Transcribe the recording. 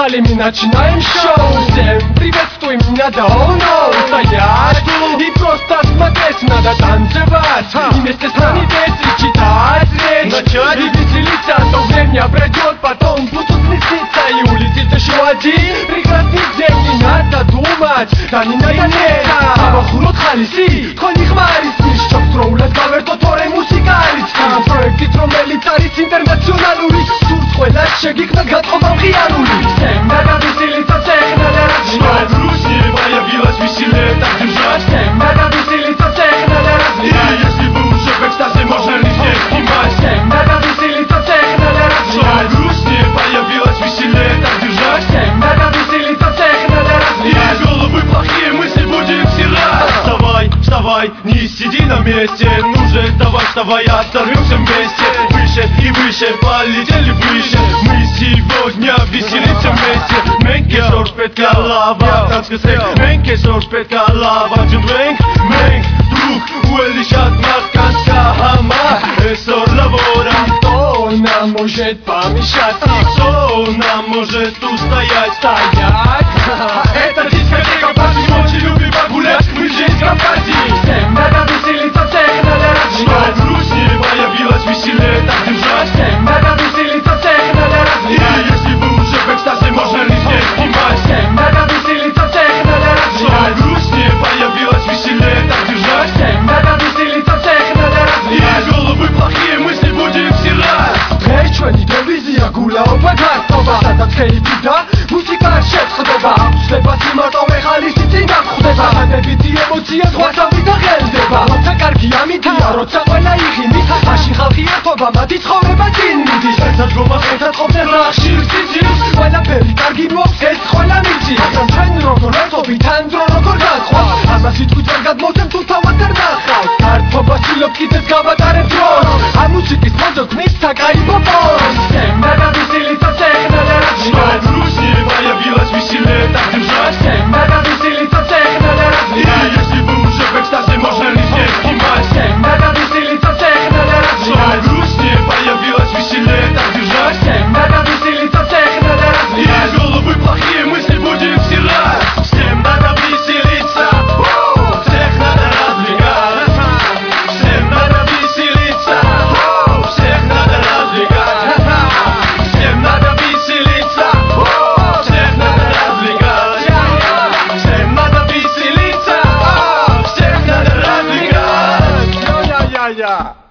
Поехали, мы начинаем шоу. Всем приветствуй, меня давно стоять и просто смотреть, надо танцевать и вместе с нами петь и читать речь и веселиться. То время пройдет, потом будут не сниться и улетит еще один прекрасный день. Не надо думать, да не надо лениться. Абахурот халиси, ткони хмаრის მისჯობს დროულად გავერთო თორე მუსიკა არის ის პროექტით რომელიც არის ინტერნაციონალური სურს ყველას შეგიქმნას გათხოვა მხიარული всем надо веселиться, всех надо развивать Что в грусти появилась веселье, так держать всем надо веселиться, всех надо развивать И если вы уже в экстазе, можно ли всех снимать всем надо веселиться, всех надо Что развивать в грусти появилась веселье, так держать всем надо веселиться, всех надо развивать И головы плохие мысли будем стирать Вставай, вставай, не сиди на месте Ну же, давай, вставай, оторвемся вместе Выше и выше, полетели выше Мы сегодня веселимся вместе Менке сорт петка лава, танцкасек Менке сорт петка лава, джунвенг Менг, друг, уэлишат марканска хама Эсор лавора Кто нам может помешать? Кто нам может устоять? Стоять! Это дискотека, парни, очень любим погулять Мы здесь в Кавказе Всем надо веселиться, всех надо Что развивать в грусти появилась веселье, так держать всем надо веселиться, всех надо И развивать если вы уже в экстазе, можно ли здесь снимать всем надо веселиться, всех надо Что в развивать грусти появилась веселье, так держать всем надо веселиться, всех надо развивать И головы плохие мысли будем стирать დღეს ჩვენი დევიზია გულაობა გასწობა სადაც ქეიფი და მუსიკა შეწყდება აცლება სიმარტოვე ხალისი წინა ხდება დადებითი ემოცია ზღვასავი და ღელდება როცა კარგი ამითია როცა ყველა იღიმის აში ხალხი ერთობა მათი ცხოვრება წინ მიდის საძღობას ერთად ყოფდნენ რა ხშირ სიძის ყველაფერი კარგი მოაქვს ეს ყველა მიცი მაგრამ ჩვენ როგორ ერთობით თან დრო როგორ გაწყობს ამას სიტყვით ვერ გადმოვცემ თუ თავად არ ნახავთ გართობა ცდილობ კიდეც გავატარებ დროს ამ მუსიკის მოძებნით საკაიფო პოს всем надо веселиться, всех надо Что в развивать грусти появилась веселье, так держать всем надо веселиться, всех надо И развивать если вы уже в экстазе, можно ли здесь снимать всем надо веселиться, всех надо Что в развивать грусти появилась веселье, так держать всем надо веселиться, всех надо И развивать головы плохие мысли будем стирать Всем надо веселиться, всех надо развлекать Всем надо веселиться, всех надо развлекать Всем надо веселиться, всех надо развлекать Всем надо веселиться, всех надо развлекать Я